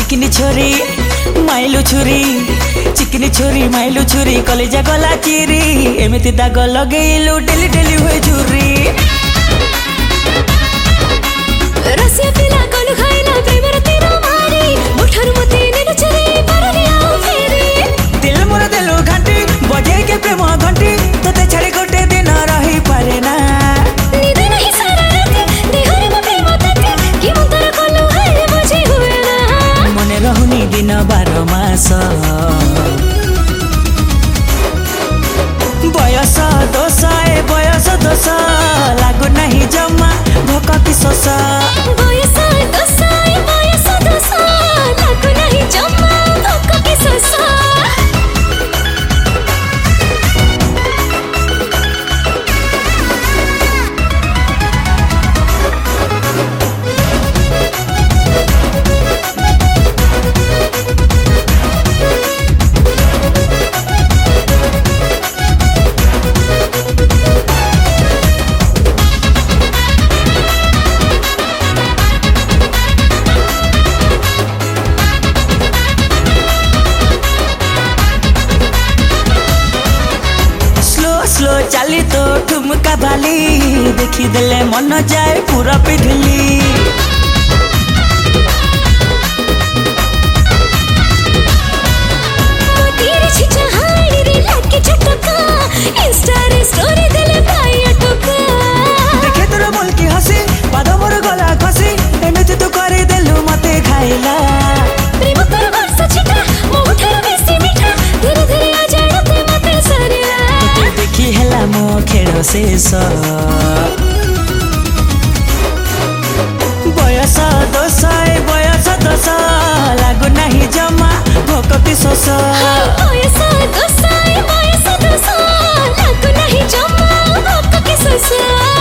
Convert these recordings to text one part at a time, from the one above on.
चिकनी छोरी माइलु छुरी चिकनी छोरी माइलु छुरी कलेजा गला चिरी एमती दाग लगेलु डेली डेली हुए झुरी रसिया पिला कलु खाइला प्रेमर तेरा मारी मुठर मते नेनु चरे परलिया फेरी दिल मोर देलु घंटी बजे के प्रेम घंटी तते छाड़ी गोटे दिन रही पारे ना निदे नहीं सारा रात देहरे म प्रेम तते कि मंतर कलु है बुझी हुए ना मने रहुनी दिन 12 मास बयस दोष लागु नहीं जमा भोक कि शोष बयस दोष लागु नहीं जमा भोक कि शोष स्लो चली तो ठुमका बाली देखी देले मन जाए पूरा पिघली तेरे छिचा हाड़ी रे लाके झटका इंस्टा रे स्टोरी देले भाई अटका देखे तोर बोल की हसी पाद मोर गला खसी एमती तू करे देलु मते खाइला प्रेम कर वर्षा छिटा मोठर बेसी मिठा धीरे धीरे आ जाड़ते मते सरिया देखी हेला मो खेल शेष बयस दोष लागु नहीं जमा भोक कि शोष बयस दोष लागु नहीं जमा भोक कि शोष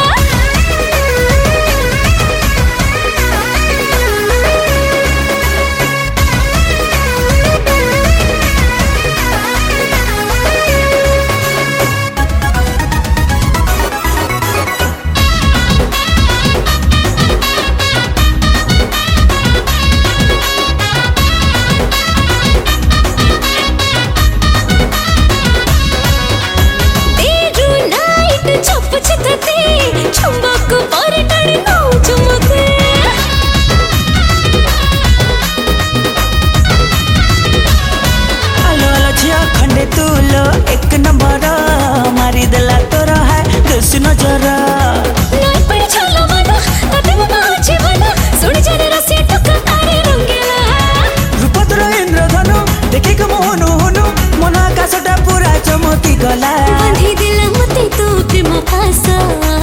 चुंबक पर टड़ी नौ चुमते आलो आलो झिया खंडे तुलो एक नंबर मारी देला तोर है दस नजर नहीं पड़ी छालो मना तते मो बाजे बना सुनी जाने रसिया टुका तारे रंगेला रूप तोर इंद्रधनु देखी के मोहनु होनु मन आकाशटा पूरा चमकी गला बांधी दिला मते तो प्रेम पासा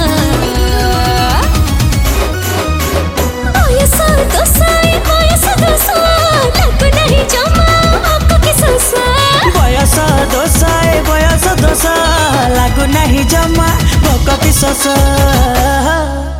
बयस दोष लागु नहीं जमा भोक कि शोष बयस दोष लागु नहीं जमा भोक कि शोष